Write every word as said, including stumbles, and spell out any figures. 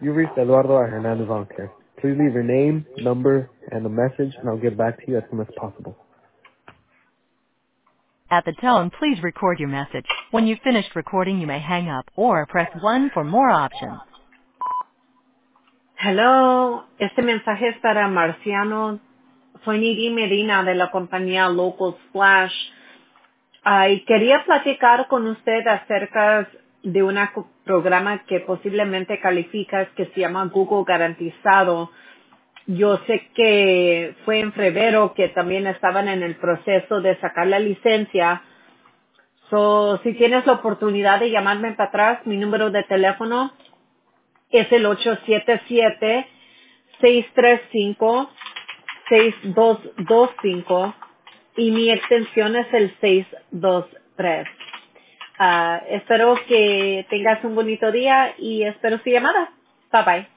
You reached Eduardo at Hernandez On Care. Please leave your name, number, and a message, and I'll get back to you as soon as possible. At the tone, please record your message. When you've finished recording, you may hang up or press one for more options. Hello, este mensaje es para Marciano. Soy Nidhi Medina de la compañía Local Splash. Ah, y quería platicar con usted acerca de un programa que posiblemente calificas que se llama Google Garantizado. Yo sé que fue en febrero que también estaban en el proceso de sacar la licencia. So, si tienes la oportunidad de llamarme para atrás, mi número de teléfono es el ocho siete siete, seis tres cinco, seis dos dos cinco y mi extensión es el seis dos tres. Ah, espero que tengas un bonito día y espero su llamada. Bye bye.